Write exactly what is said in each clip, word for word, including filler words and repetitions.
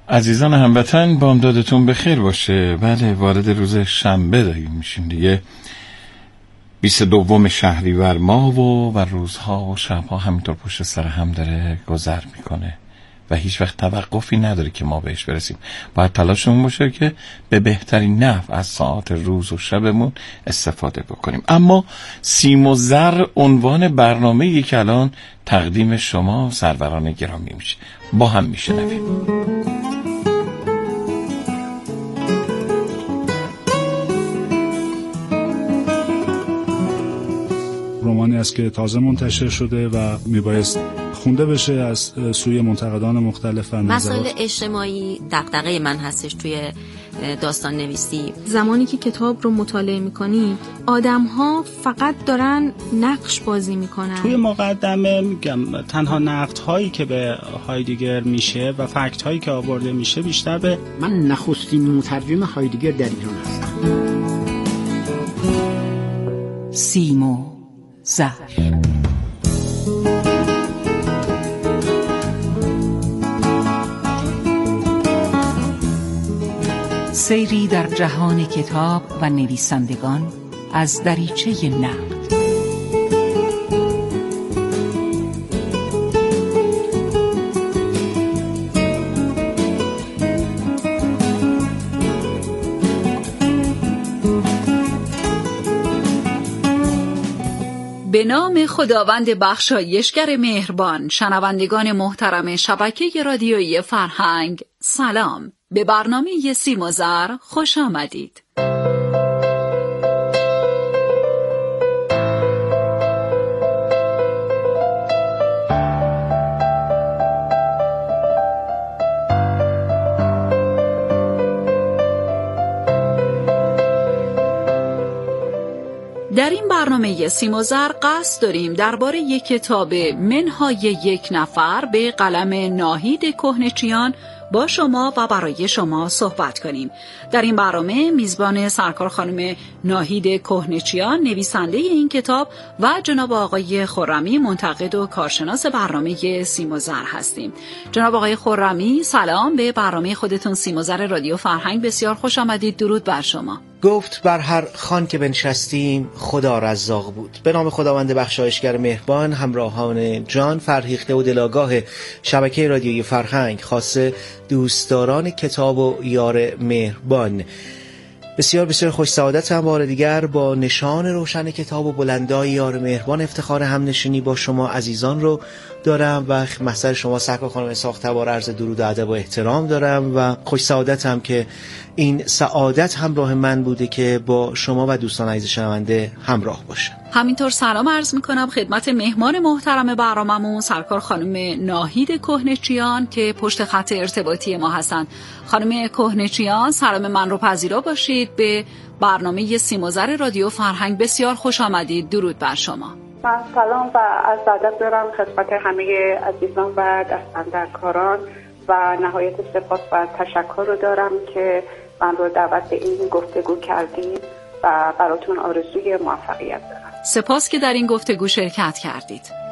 عزیزان هموطن، بامدادتون بخیر باشه. بله، وارد روز شنبه داریم میشیم دیگه، بیست و دوم شهریور ماه و و روزها و شبها همینطور پشت سر هم داره گذر میکنه و هیچ وقت توقفی نداره که ما بهش برسیم. باید تلاشمون باشه که به بهترین نحو از ساعات روز و شبمون استفاده بکنیم. اما سیم و زر عنوان برنامه‌ای که الان تقدیم شما سروران گرامی میشه. با هم میشنویم. رمانی است که تازه منتشر شده و میبایست خونده بشه از سوی منتقدان مختلف. مسائل اجتماعی دغدغه من هستش توی داستان نویسی. زمانی که کتاب رو مطالعه میکنی آدم‌ها فقط دارن نقش بازی میکنن. توی مقدمه میگم تنها نقدهایی که به هایدگر میشه و فکت‌هایی که آورده میشه بیشتر به من نخستین مترجم هایدگر در ایران هستم. سیم و زر. سیری در جهان کتاب و نویسندگان از دریچه نقد. به نام خداوند بخشایشگر مهربان. شنوندگان محترم شبکه رادیویی فرهنگ، سلام. به برنامه سیم و زر خوش آمدید. در این برنامه سیم و زر قصد داریم درباره یک کتاب منهای یک نفر به قلم ناهید کهنچیان با شما و برای شما صحبت کنیم. در این برنامه میزبان سرکار خانم ناهید کهنچیان نویسنده این کتاب و جناب آقای خرمی منتقد و کارشناس برنامه سیم و زر هستیم. جناب آقای خرمی سلام، به برنامه خودتون سیم و زر رادیو فرهنگ بسیار خوش آمدید. درود بر شما. گفت بر هر خوان که بنشستیم خدا رزاق بود. به نام خداوند بخشایشگر مهربان. همراهان جان فرهیخته و دلاگاه شبکه رادیویی فرهنگ، خاصه دوستداران کتاب و یار مهربان، بسیار بسیار خوش سعادتم بار دیگر با نشان روشن کتاب و بلندای یار مهربان افتخار همنشینی با شما عزیزان رو دارم و محضر شما سرکار خانم ساختبار عرض درود و ادب و احترام دارم و خوش سعادتم که این سعادت همراه من بوده که با شما و دوستان عزیز شنونده همراه باشه. همینطور سلام عرض میکنم خدمت مهمان محترم برنامه‌مون سرکار خانم ناهید کهنچیان که پشت خط ارتباطی ما هستند. خانم کهنچیان سلام من رو پذیرا باشید. به برنامه سیم و زر رادیو فرهنگ بسیار خوش آمدید. درود بر شما. من سلام و از ادب دارم خدمت همه عزیزان و دستاندرکاران و نهایت سپاس و تشکر رو دارم که من رو دعوت به این گفتگو کردید و براتون آرزوی موفقیت دارم. سپاس که در این گفتگو شرکت کردید.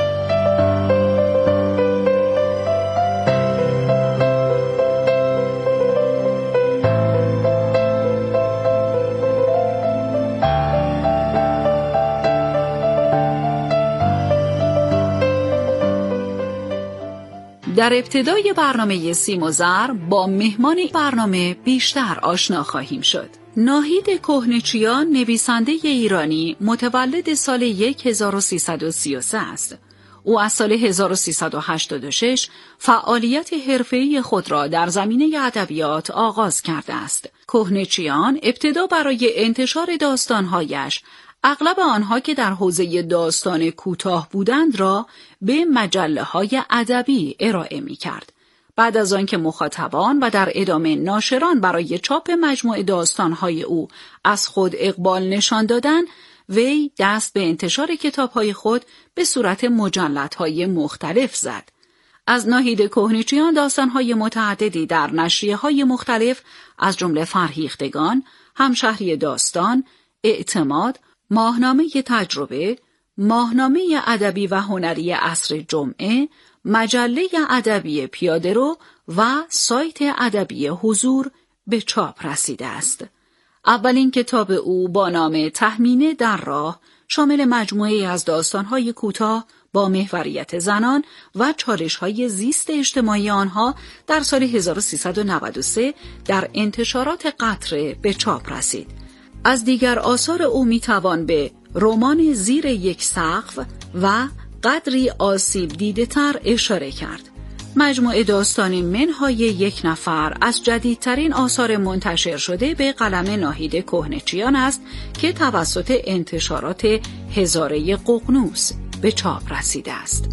در ابتدای برنامه سیم و زر با مهمان برنامه بیشتر آشنا خواهیم شد. ناهید کهنچیان نویسنده ایرانی متولد سال هزار و سیصد و سی و سه است. او از سال هزار و سیصد و هشتاد و شش فعالیت حرفه‌ای خود را در زمینه ادبیات آغاز کرده است. کهنچیان ابتدا برای انتشار داستان‌هایش اغلب آنها که در حوزه داستان کوتاه بودند را به مجله‌های ادبی ارائه می‌کرد. بعد از آنکه مخاطبان و در ادامه ناشران برای چاپ مجموعه داستان‌های او از خود اقبال نشان دادند، وی دست به انتشار کتاب‌های خود به صورت مجلدهای مختلف زد. از ناهید کهنچیان داستان‌های متعددی در نشریه‌های مختلف از جمله فرهیختگان، همشهری داستان، اعتماد، ماهنامه تجربه، ماهنامه ادبی و هنری عصر جمعه، مجله ادبی پیاده‌رو و سایت ادبی حضور به چاپ رسیده است. اولین کتاب او با نام تهمینه در راه شامل مجموعه‌ای از داستان‌های کوتاه با محوریت زنان و چالش‌های زیست اجتماعی آنها در سال هزار و سیصد و نود و سه در انتشارات قطره به چاپ رسید. از دیگر آثار او میتوان به رمان زیر یک سقف و قدری آسیب دیده تر اشاره کرد. مجموعه داستان منهای یک نفر از جدیدترین آثار منتشر شده به قلم ناهید کهنچیان است که توسط انتشارات هزاره ققنوس به چاپ رسیده است.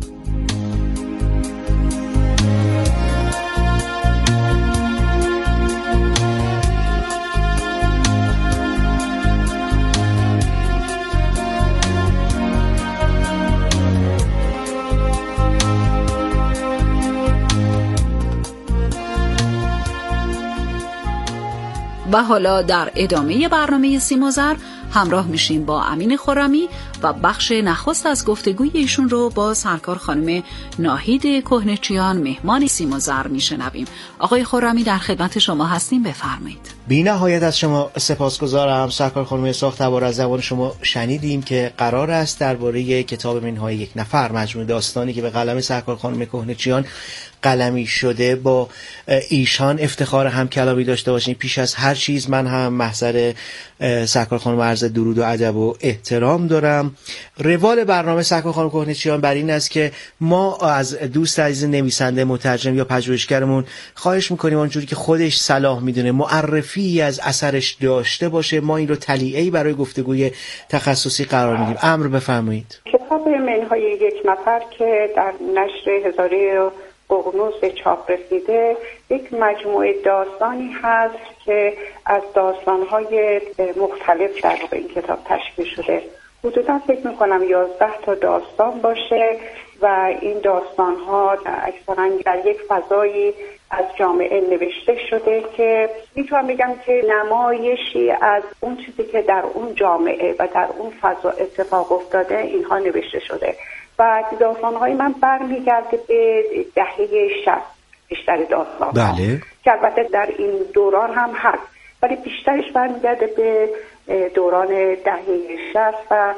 و حالا در ادامه برنامه سیم و زر همراه میشیم با امین خرمی و بخش نخست از گفتگوی ایشون رو با سرکار خانم ناهید کهنچیان مهمان سیم و زر میشنویم. آقای خرمی در خدمت شما هستیم، بفرمایید. بی نهایت از شما سپاسگزارم سرکار خانم ساختبار. از زبان شما شنیدیم که قرار است درباره کتاب منهای یک نفر، مجموعه داستانی که به قلم سرکار خانم کهنچیان قلمی شده، با ایشان افتخار هم کلامی داشته باشیم. پیش از هر چیز من هم محضر سرکار خانم عرض درود و ادب و احترام دارم. روال برنامه سرکار خانم کهنچیان بر این است که ما از دوست عزیز نویسنده، مترجم یا پژوهشگرمون خواهش میکنیم اونجوری که خودش صلاح میدونه معرفی از اثرش داشته باشه. ما این رو تلیعه‌ای برای گفتگوی تخصصی قرار میدیم. امر بفرمایید. کتاب منهای یک نفر که در نشر هزاره ققنوس به چاپ رسیده یک مجموعه داستانی هست که از داستان‌های مختلف در این کتاب تشکیل شده. حدوداً فکر می‌کنم یازده تا داستان باشه و این داستان‌ها اکثراً در یک فضایی از جامعه نوشته شده که میتونم بگم که نمایشی از اون چیزی که در اون جامعه و در اون فضا اتفاق افتاده اینها نوشته شده. و داستان‌های من برمیگرده به دهه شصت بیشتر داستان. بله. که البته در این دوران هم هست ولی بیشترش برمیگرده به دوران دهه شصت و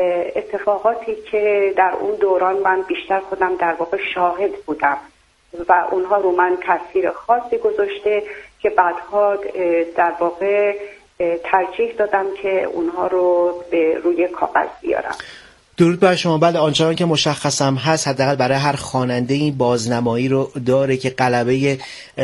اتفاقاتی که در اون دوران من بیشتر خودم در واقع شاهد بودم و اونها رو من تاثیر خاصی گذاشته که بعدها در واقع ترجیح دادم که اونها رو به روی کاغذ بیارم. درود بر شما. بله، آنچنان که مشخصم هست حداقل برای هر خواننده این بازنمایی رو داره که غلبه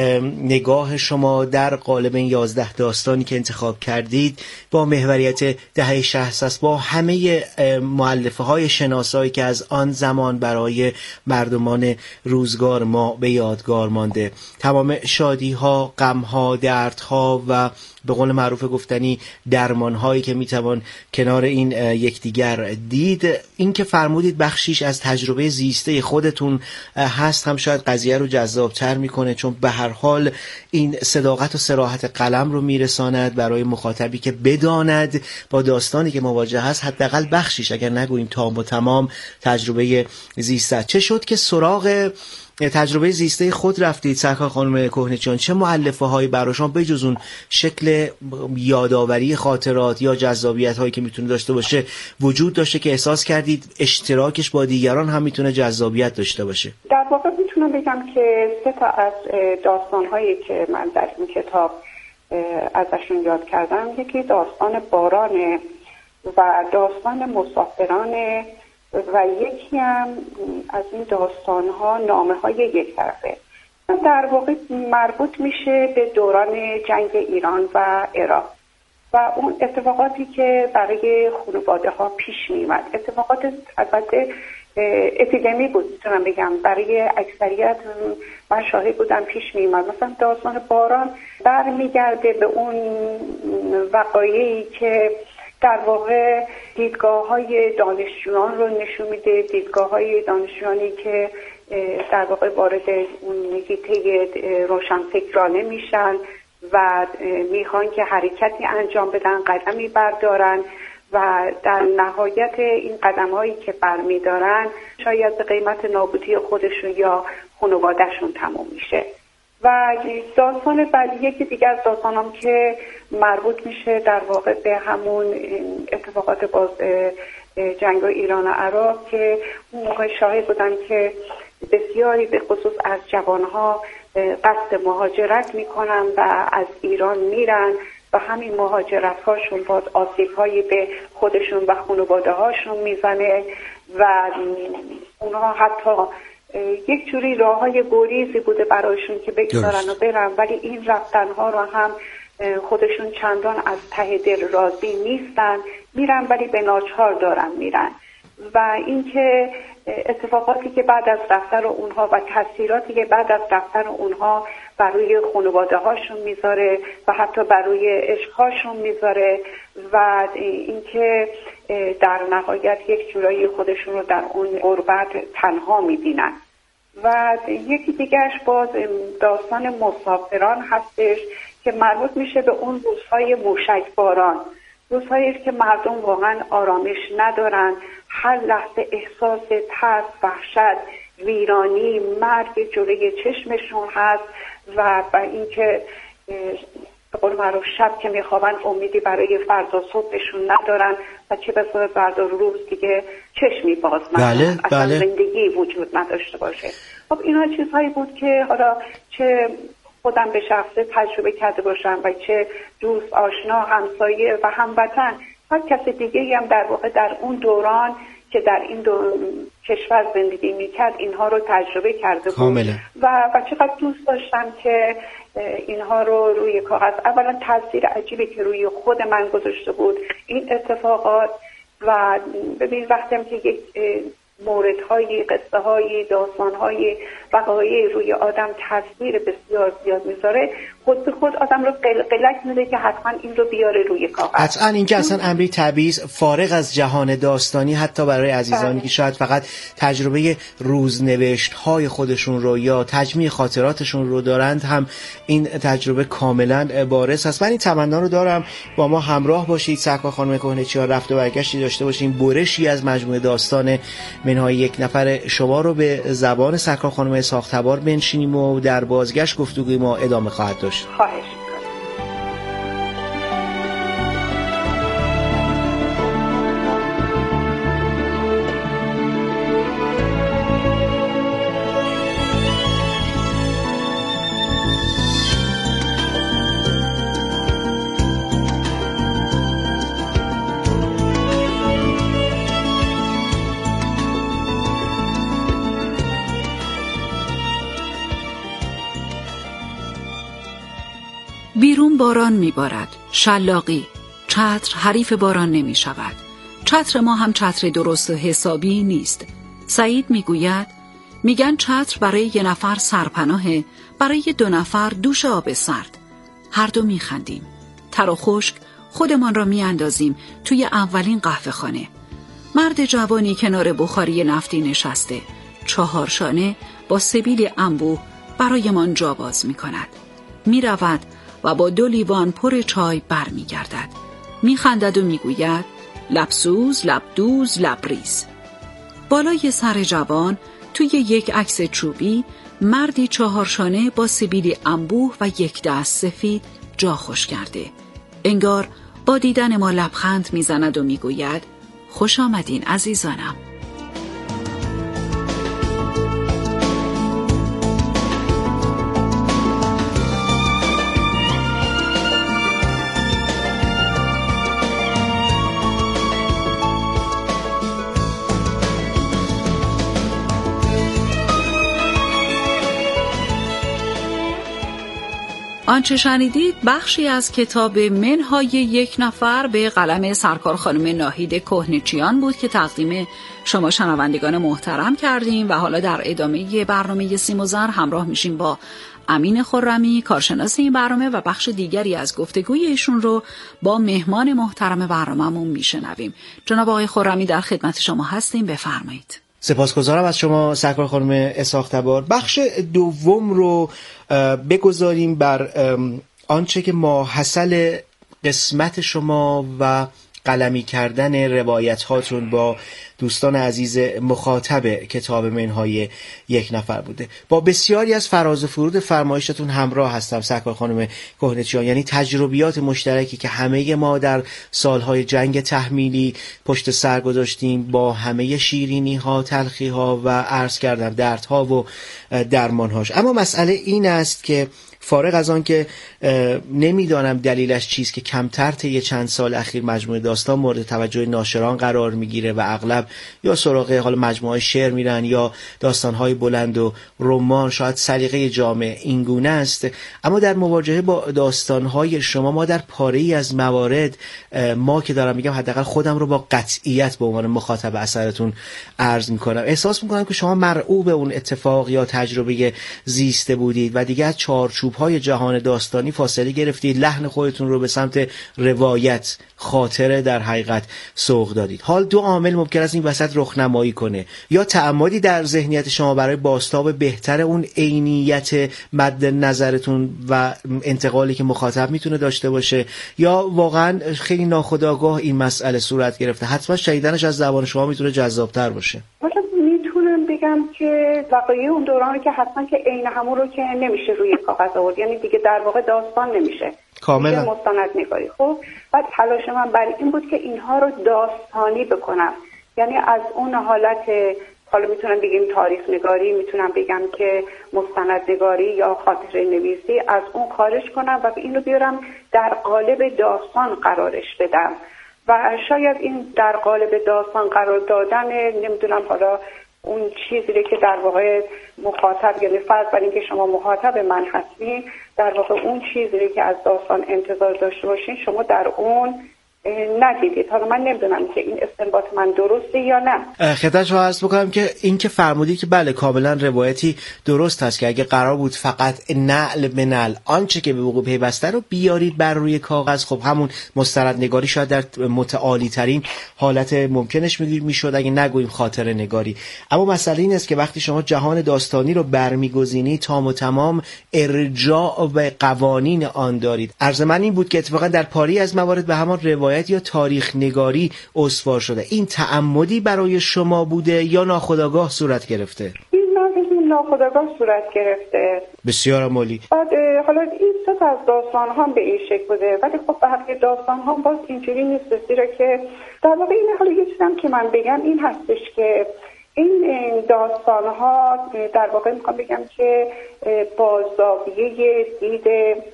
نگاه شما در قالب این یازده داستانی که انتخاب کردید با محوریت دهه شصت است، با همه مؤلفه های شناسایی که از آن زمان برای مردمان روزگار ما به یادگار مانده. تمام شادی ها، غم ها، درد ها و به قول معروف گفتنی درمان هایی که میتوان کنار این یکدیگر دید. این که فرمودید بخشیش از تجربه زیسته خودتون هست هم شاید قضیه رو جذابتر میکنه، چون به هر حال این صداقت و صراحت قلم رو میرساند برای مخاطبی که بداند با داستانی که مواجه هست حداقل بخشیش، اگر نگوییم تام و تمام، تجربه زیسته. چه شد که سراغ تجربه زیسته خود رفتید سرکار خانم کهنچیان؟ چه مؤلفه هایی براشون بجز اون شکل یادآوری خاطرات یا جذابیت هایی که میتونه داشته باشه وجود داشته که احساس کردید اشتراکش با دیگران هم میتونه جذابیت داشته باشه؟ در واقع میتونم بگم که سه تا از داستان هایی که من در این کتاب ازشون یاد کردم، یکی داستان بارانه و داستان مسافرانه و یکی هم از این داستان‌ها نامه‌های یک طرفه. در واقع مربوط میشه به دوران جنگ ایران و عراق و اون اتفاقاتی که برای خانواده‌ها پیش می‌اومد. اتفاقات البته اپیدمی بود میتونم بگم، برای اکثریت من شاهد بودم پیش می‌اومد. مثلا داستان باران برمیگرده به اون وقایعی که در واقع دیدگاه‌های دانشجویان رو نشون میده، دیدگاه‌های دانشجویانی که در واقع وارد اون حیطه روشنفکرانه میشن و میخوان که حرکتی انجام بدن، قدمی بردارن و در نهایت این قدم هایی که برمیدارن شاید به قیمت نابودی خودشون یا خانوادهشون تموم میشه. و داستان بعد یکی دیگه از داستانام که مربوط میشه در واقع به همون اتفاقات باز جنگ ایران و عراق که اون موقع شاهد بودن که بسیاری به خصوص از جوانها قصد مهاجرت میکنن و از ایران میرن و همین مهاجرت هاشون باز آسیب هایی به خودشون و خانواده هاشون میزنه و اونها حتی یک جوری راه های گریزی بوده برایشون که بگذارن و برن، ولی این رفتن ها رو هم خودشون چندان از ته دل راضی نیستن، میرن ولی به ناچار دارن میرن. و اینکه اتفاقاتی که بعد از رفتن اونها و تاثیراتی که بعد از رفتن اونها بر روی خانواده هاشون میذاره و حتی بر روی عشق هاشون میذاره و اینکه در نهایت یک جورایی خودشون رو در اون غربت تنها میبینن. و یکی دیگهش باز داستان مسافران هستش که مربوط میشه به اون روزهای موشک باران، روزهایی که مردم واقعا آرامش ندارن، هر لحظه احساس ترس، وحشت، ویرانی، مرگ جلوی چشمشون هست و و اینکه به قول معروف شب که میخوابن امیدی برای فردا صبحشون ندارن و چه بسا فردا روز دیگه چشمی باز ندارن، بله، اصلا بله. زندگی وجود نداشته باشه. خب اینا چیزهایی بود که حالا چه خودم به شخصه تجربه کرده باشم و چه دوست، آشنا، همسایه و هموطن هر کسی دیگه هم در واقع در اون دوران که در این دو کشور زندگی میکرد اینها رو تجربه کرده بود کاملا. و و چقدر دوست داشتم که اینها رو روی کاغذ، اولا تاثیر عجیبی که روی خود من گذاشته بود این اتفاقات. و ببین وقتی هم که یک موردهایی، قصه هایی، داستان هایی، وقایعی روی آدم تاثیر بسیار زیاد میذاره، خود به خود آدم رو قلق میده که حتما این رو بیاره روی کاغذ. قطعا این که اصلا امری تبعیض فارغ از جهان داستانی حتی برای عزیزانی بله. که شاید فقط تجربه روزنوشت های خودشون رو یا تجمیع خاطراتشون رو دارند هم این تجربه کاملا بارز است. من این تمنا رو دارم با ما همراه باشید، سرکار خانم کهنه‌چیان، رفت و برگشتی داشته باشیم، برشی از مجموعه داستان منهای یک نفر شما رو به زبان سرکار خانم اسحاق تبار بنشینیم و در بازگشت گفتگوی ما ادامه خواهد داشت. خواهش می‌کنم. بیرون باران میبارد، شلاقی، چتر حریف باران نمی شود. چتر ما هم چتر درست و حسابی نیست. سعید میگوید میگن چتر برای یه نفر سرپناهه، برای دو نفر دوش آب سرد. هر دو میخندیم. تر و خشک خودمان را میاندازیم توی اولین قهوه خانه. مرد جوانی کنار بخاری نفتی نشسته، چهار شانه با سبیل انبوه برایمان جا باز میکند. میرود و با دو لیوان پر چای بر می گردد. می خندد و می گوید لبسوز، لبدوز، لبریز. بالای سر جوان توی یک عکس چوبی مردی چهارشانه با سبیلی انبوه و یک دست سفید جا خوش کرده. انگار با دیدن ما لبخند می زند و می گوید خوش آمدین عزیزانم. آنچه شنیدید بخشی از کتاب منهای یک نفر به قلم سرکار خانم ناهید کهنه‌چیان بود که تقدیم شما شنوندگان محترم کردیم و حالا در ادامه برنامه سیم و زر همراه میشیم با امین خرمی، کارشناس این برنامه، و بخش دیگری از گفتگوی ایشون رو با مهمان محترم برنامه‌مون میشنویم. جناب آقای خرمی در خدمت شما هستیم، بفرمایید. سپاسگزارم از شما سرکار خانم اسحاق تبار. بخش دوم رو بگذاریم بر آنچه که ماحصل قسمت شما و قلمی کردن روایت هاتون با دوستان عزیز مخاطب کتاب منهای یک نفر بوده. با بسیاری از فراز و فرود فرمایشتون همراه هستم سرکار خانم کهنه‌چیان، یعنی تجربیات مشترکی که همه ما در سالهای جنگ تحمیلی پشت سر گذاشتیم، با همه شیرینی ها، تلخی ها و عرض کردم دردها و درمانهاش. اما مسئله این است که فارغ از آن که نمیدانم دلیلش چیست که کمتر طی چند سال اخیر مجموعه داستان مورد توجه ناشران قرار میگیره و اغلب یا سراغ حال مجموعه شعر میرن یا داستانهای بلند و رمان، شاید سلیقه جامعه این گونه است. اما در مواجهه با داستانهای شما ما در پاره‌ای از موارد، ما که دارم میگم حداقل خودم رو با قطعیت به عنوان مخاطب اثرتون عرض میکنم، احساس میکنم که شما مرعوب اون اتفاق یا تجربه زیسته بودید و دیگه از چارچوب های جهان داستانی فاصله گرفتید، لحن خودتون رو به سمت روایت، خاطره در حقیقت سوق دادید. حال دو عامل ممکن است این وسط رخنمایی کنه، یا تعمدی در ذهنیت شما برای بازتاب بهتر اون عینیت مد نظرتون و انتقالی که مخاطب میتونه داشته باشه، یا واقعا خیلی ناخودآگاه این مسئله صورت گرفته. حتما شنیدنش از زبان شما میتونه جذابتر باشه. بگم که وقایع اون دورانی که حتما که عین همون رو که نمیشه روی کاغذ آورد، یعنی دیگه در واقع داستان نمیشه کاملا مستند نگاری. خب بعد تلاش من برای این بود که اینها رو داستانی بکنم، یعنی از اون حالت، حالا میتونم بگیم تاریخ نگاری، میتونم بگم که مستند نگاری یا خاطره نویسی، از اون خارج کنم و اینو بیارم در قالب داستان قرارش بدم. و شاید این در قالب داستان قرار دادن، نمیدونم حالا اون چیزی که در واقع مخاطب، یعنی فرض بر این که شما مخاطب من هستین، در واقع اون چیزی که از داستان انتظار داشته باشین شما در اون ندیدید. حالا من نمیدونم که این استنباط من درسته یا نه. خدمتتون رو عرض بکنم که این که فرمودید که بله کاملا روایتی درست هست که اگه قرار بود فقط نعل به نعل آنچه که به وقوع پیوسته رو بیارید بر روی کاغذ، خب همون مستندنگاری شاید در متعالی ترین حالت ممکنش میشد، اگه نگوییم خاطره نگاری. اما مسئله این است که وقتی شما جهان داستانی رو برمیگزینید تام و تمام ارجاع به قوانین آن دارید. عرض من این بود که اتفاقا در پاری از موارد به همان روایت یا تاریخ نگاری استوار شده. این تعمدی برای شما بوده یا ناخودآگاه صورت گرفته؟ این ناخودآگاه صورت گرفته. بسیار عالی. بعد حالا این سه از داستان هم به این شکل بوده، ولی خب به حقیقت داستان هم باز اینجوری نیست، زیرا که در واقع این حالا یه چیزی هم که من بگم این هستش که این داستان ها در واقع میخوام بگم که با زاویه دید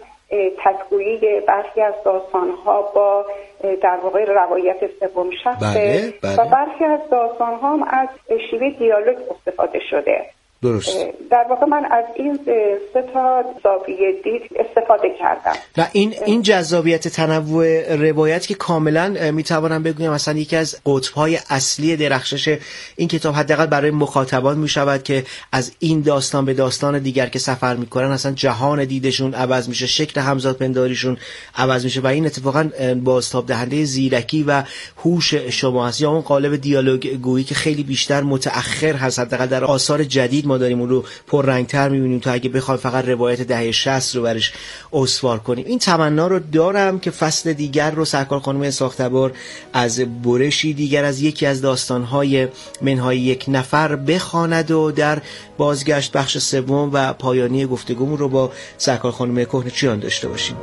تکویی برخی از داستان‌ها با در واقع روایت سوم شخصه. بله، بله. و برخی از داستان‌ها هم از شیوه دیالوگ استفاده شده. درست. در واقع من از این سه تا زاویه دید استفاده کردم. و این این جذابیت تنوع روایت که کاملا میتوانم بگویم مثلا یکی از قطب‌های اصلی درخشش این کتاب حداقل برای مخاطبان میشود که از این داستان به داستان دیگر که سفر میکنن اصلا جهان دیدشون عوض میشه، شکل همزاد پنداریشون عوض میشه و این اتفاقا بازتاب دهنده زیرکی و هوش شما هست، یا اون قالب دیالوگ گویی که خیلی بیشتر متأخر هست، حداقل در آثار جدید ما داریم اون رو پررنگ‌تر می‌بینیم تا اگه بخوایم فقط روایت دهه شصت رو برش استوار کنیم. این تمنا رو دارم که فصل دیگر رو سرکار خانم اسحاق تبار از برشی دیگر از یکی از داستان‌های منهای یک نفر بخواند و در بازگشت بخش سوم و پایانی گفتگومون رو با سرکار خانم کهنه‌چیان داشته باشیم.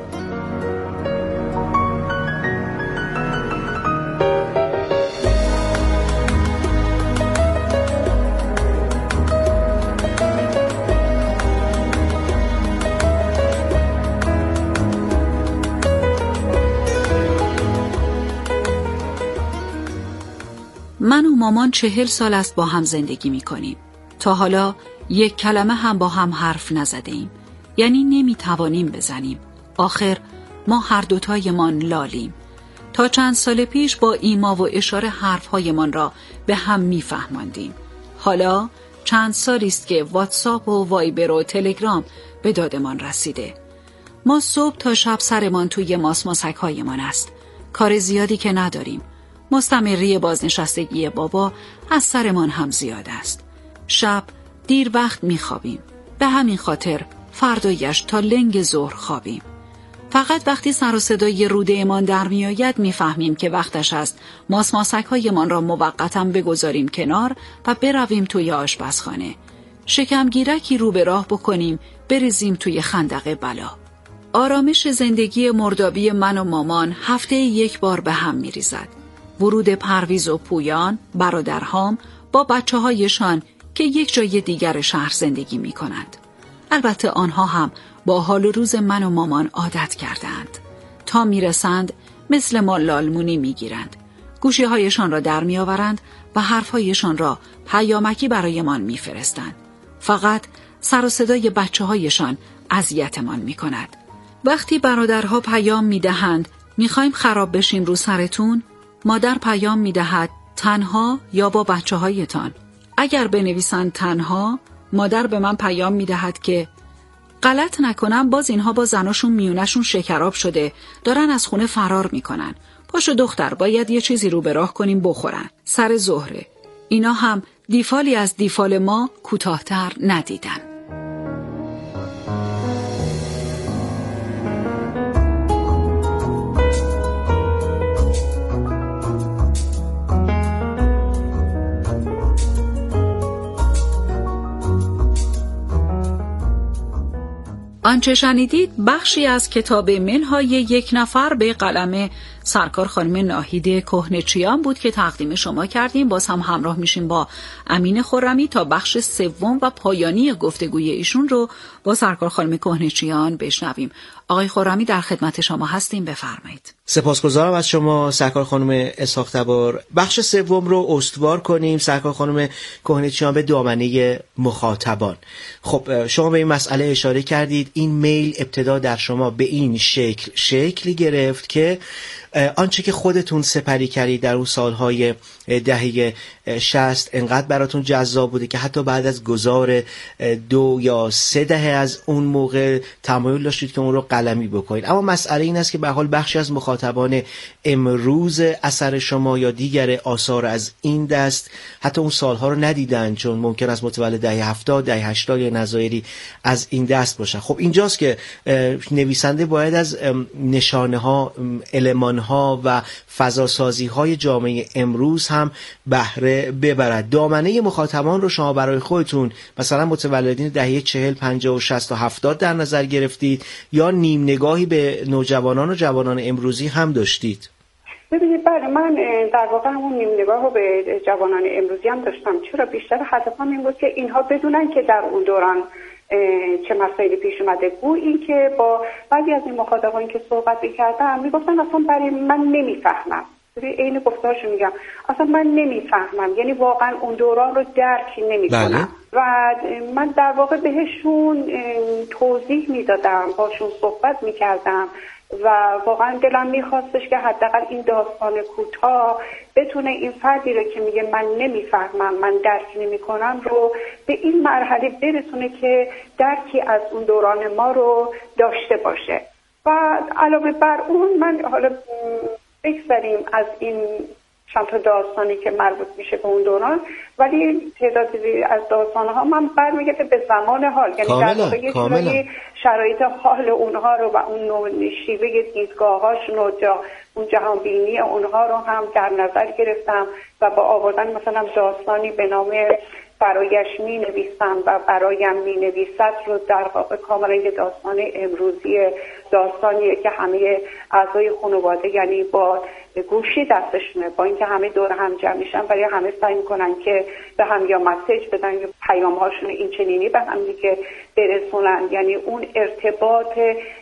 من و مامان چهل سال است با هم زندگی می کنیم. تا حالا یک کلمه هم با هم حرف نزده ایم. یعنی نمی توانیم بزنیم. آخر ما هر دوتایمان لالیم. تا چند سال پیش با ایما و اشاره حرفهایمان را به هم می فهماندیم. حالا چند سالی است که واتساپ و وایبر و تلگرام به دادمان رسیده. ما صبح تا شب سرمان توی ماسماسک هایمان است. کار زیادی که نداریم. مستمری بازنشستگی بابا از سرمان هم زیاد است. شب دیر وقت می خوابیم. به همین خاطر فردایش تا لنگ ظهر خوابیم. فقط وقتی سر و صدای روده‌مان در میآید میفهمیم که وقتش است ماسماسک‌هایمان را موقتاً بگذاریم کنار و برویم توی آشپزخانه. شکمگیرکی رو به راه بکنیم، بریزیم توی خندق بلا. آرامش زندگی مردابی من و مامان هفته یک بار به هم می‌ریزد. ورود پرویز و پویان، برادرهام، با بچه‌هایشان که یک جای دیگر شهر زندگی می‌کنند. البته آنها هم با حال و روز من و مامان عادت کردند. تا میرسند مثل ما لالمونی میگیرند. گوشی هایشان را در میآورند و حرفهایشان را پیامکی برایمان میفرستند. فقط سر و صدای بچه هایشان اذیتمان میکند. وقتی برادرها پیام میدهند میخوایم خراب بشیم رو سرتون، مادر پیام میدهد تنها یا با بچه هایتان. اگر بنویسند تنها، مادر به من پیام میدهد که غلط نکنم باز اینها با زناشون میونشون شکراب شده، دارن از خونه فرار میکنن. پاشو دختر، باید یه چیزی رو به راه کنیم بخورن. سر ظهره. اینا هم دیفالی از دیفال ما کوتاه‌تر ندیدن. آنچه شنیدید بخشی از کتاب منهای یک نفر به قلم سرکار خانم ناهید کهنه‌چیان بود که تقدیم شما کردیم. باز هم همراه میشیم با امین خرمی تا بخش سوم و پایانی گفتگوی ایشون رو با سرکار خانم کهنه‌چیان بشنویم. آقای خرمی در خدمت شما هستیم، بفرمایید. سپاسگزارم از شما سرکار خانم اسحاق تبار. بخش سوم رو استوار کنیم سرکار خانم کهنه‌چیان به دامنه مخاطبان. خب شما به این مسئله اشاره کردید. این میل ابتدا در شما به این شکل شکلی گرفت که آنچه که خودتون سپری کردید در اون سالهای دهه شصت انقدر براتون جذاب بوده که حتی بعد از گذار دو یا سه دهه از اون موقع تمایل داشتید که اون رو قلمی بکنید. اما مسئله این است که به حال بخشی از مخاطبان امروز اثر شما یا دیگر آثار از این دست حتی اون سالها رو ندیدن، چون ممکن است متولد دهه هفتاد، دهه هشتاد یا نظایری از این دست باشن. خب اینجاست که نویسنده باید از نشانه ها، المان ها و فضاسازی های جامعه امروز هم بهره ببرد. دامنه مخاطبان رو شما برای خودتون مثلا متولدین دهه چهل، پنجاه و شصت و هفتاد در نظر گرفتید یا نیم نگاهی به نوجوانان و جوانان امروزی هم داشتید؟ ببینید بله، من در واقع همون نیم نگاه رو به جوانان امروزی هم داشتم. چرا بیشتر هدفم این بود که اینها بدونن که در اون دوران چه مسائلی پیش اومده. گویی که با بعضی از این مخاطبانی که صحبت می‌کردم میگفتن اصلا برای من نمیفهمم. عین گفتارشو میگم، اصلا من نمیفهمم، یعنی واقعا اون دوران رو درک نمی‌کنم. و من در واقع بهشون توضیح میدادم، باشون صحبت میکردم و واقعا دلم میخواستش که حداقل این داستان کوتاه بتونه این فردی رو که میگه من نمیفهمم، من درک نمیکنم رو به این مرحله برسونه که درکی از اون دوران ما رو داشته باشه. و علاوه بر اون من حالا بگذاریم از این چند تا داستانی که مربوط میشه به اون دوران، ولی تعدادی از داستانها من برمیگرده به زمان حال، یعنی در واقع یه جوری شرایط حال اونها رو و اون نوع شیوه دیدگاهاشون و جا اون جهان بینی اونها رو هم در نظر گرفتم و با آوردن مثلا داستانی به نام برایش می نویسم و برایم می نویسد رو در واقع کاملا یه داستان امروزی، داستانیه که همه اعضای خانواده یعنی با گوشی دستشونه، با اینکه همه دور هم جمع میشن ولی همه سعی میکنن که به هم یا مسیج بدن یا پیام هاشون این چنینی به هم دیگه برسونن. یعنی اون ارتباط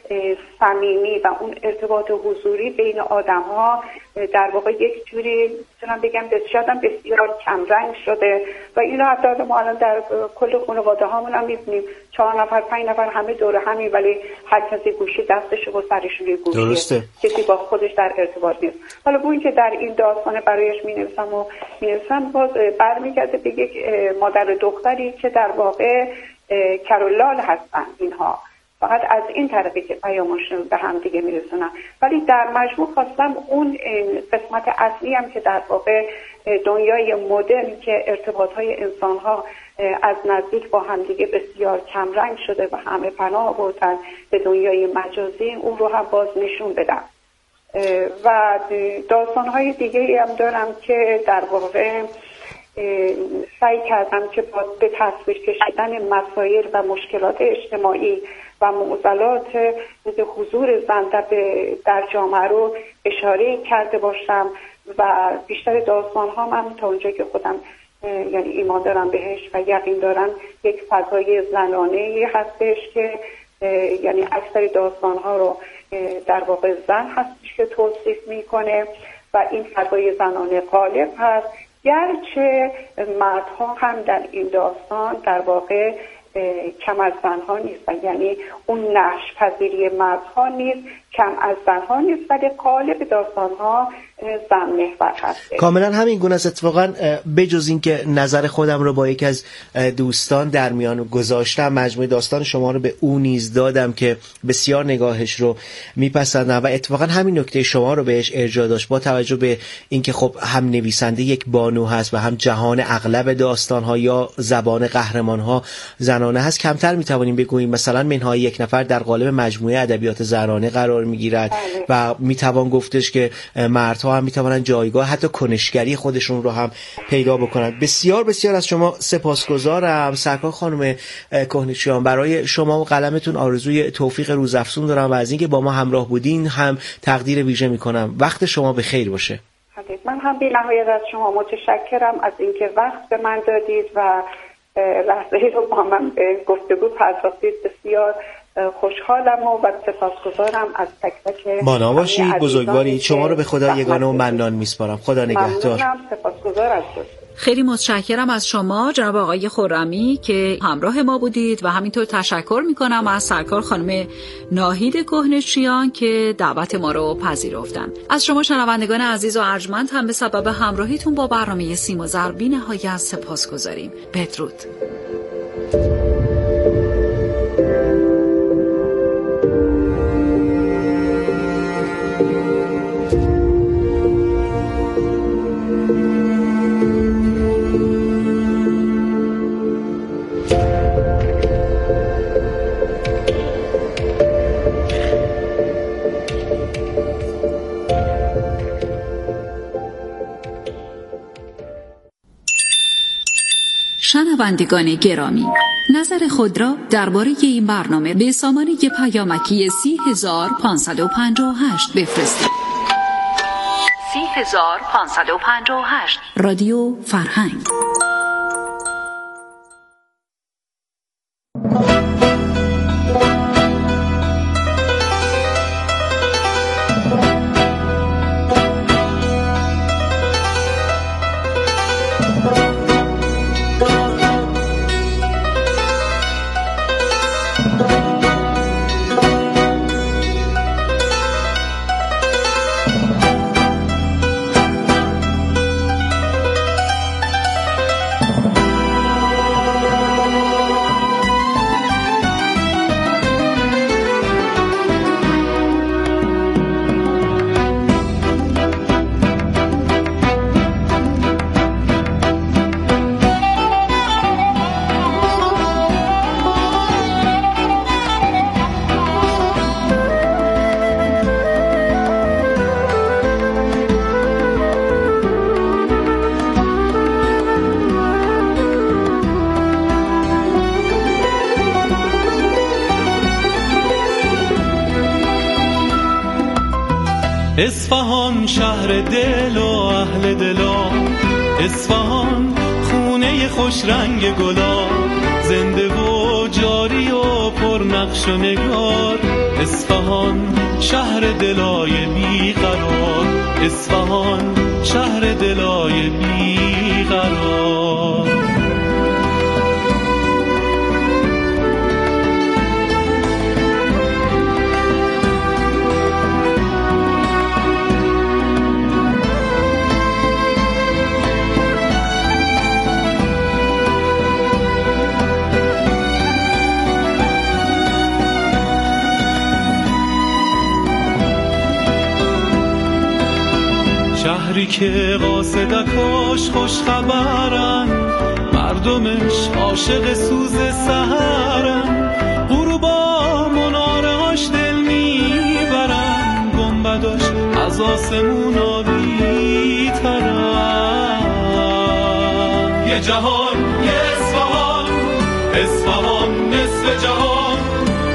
صمیمی و اون ارتباط حضوری بین آدم ها در واقع یک جوری میتونم بگم بسیارم بسیار کمرنگ شده و اینو حتی ما الان در کل خانواده هامون هم میبینیم، چهار نفر پنج نفر همه دور همی ولی هر کسی گوشی دستش و سرش روی گوشیه، کسی با خودش در ارتباط نیست. حالا با اینکه در این داستان برایش می نویسم و می نویسم باز برمیگرده به یک مادر دختری که در واقع کرولال هستن اینها، فقط از این طرفی که پیامشون به هم دیگه میرسونن. ولی در مجموع خواستم اون قسمت اصلی هم که در واقع دنیای مدرن که ارتباطهای انسانها از نزدیک با همدیگه بسیار کمرنگ شده و همه پناه بردن به دنیای مجازی، اون رو هم باز نشون بدم. و داستان‌های دیگه هم دارم که در واقع سعی کردم که به تصویر کشیدن مسائل و مشکلات اجتماعی و معضلات حضور زن در جامعه رو اشاره کرده باشم و بیشتر داستان ها من تا اونجا که خودم یعنی ایمان دارم بهش و یقین دارم یک فضای زنانه هستش که یعنی اکثر داستان ها رو در واقع زن هستش که توصیف میکنه و این فضای زنانه غالب هست، گرچه مردها هم در این داستان در واقع کم از زنها نیست و یعنی اون نقش پذیری مردها نیست کم از زنها نیست، ولی قالب داستانها زن محور هست. کاملا همین گونه است. اتفاقا بجز این که نظر خودم رو با یکی از دوستان در میان گذاشتم، مجموعه داستان شما رو به او نیز دادم که بسیار نگاهش رو میپسندم و اتفاقا همین نکته شما رو بهش ارجاع داشت با توجه به اینکه خب هم نویسنده یک بانو هست و هم جهان اغلب داستان‌ها یا زبان قهرمان‌ها زنانه هست، کمتر میتوانیم بگوییم مثلا منهای یک نفر در قالب مجموعه ادبیات زنانه قرار میگیرد و میتوان گفتش که مردها هم میتوانند جایگاه حتی کنشگری خودشون رو هم پیدا بکنند. بسیار بسیار از شما سپاسگزارم سرکار خانم کهنچیان. برای شما و قلمتون آرزوی توفیق روزافزون دارم و از اینکه با ما همراه بودین هم تقدیر ویژه میکنم. وقت شما به خیر باشه. من هم بی نهایت از شما متشکرم از اینکه وقت به من دادید و لحظه رو با من به گفتگو پرداختید. بسیار خوشحالم و سپاسگزارم از تک تک. مانا باشید، بزرگوارید. شما رو به خدا یگانه و منان میسپارم. خدا نگهدار. ممنونم، سپاسگزار از شما. خیلی متشکرم از شما جناب آقای خرمی که همراه ما بودید و همینطور تشکر میکنم از سرکار خانم ناهید کهنچیان که دعوت ما رو پذیرفتن. از شما شنوندگان عزیز و ارجمند هم به سبب همراهیتون با برنامه سیم و زر بی نهایت سپاسگزاریم. بدرود. شنوندگان گرامی، نظر خود را درباره این برنامه به سامانه پیامکی سی هزار پانصد و پنجاه و هشت بفرستید. سی هزار پانصد و پنجاه و هشت رادیو فرهنگ. اصفهان شهر دل و اهل دلا، اصفهان خونه خوش رنگ گلا، زنده و جاری و پر نقش و نگار. اصفهان شهر دلای بیقرار، اصفهان شهر دلای بیقرار. شهری که قاصدکاش خوش خبرن، مردمش عاشق سوز سحرن، غروبا منارهاش دل میبرن، گنبداش از آسمون عالی ترن. یه جهان، یه اصفهان، اصفهان نصف جهان،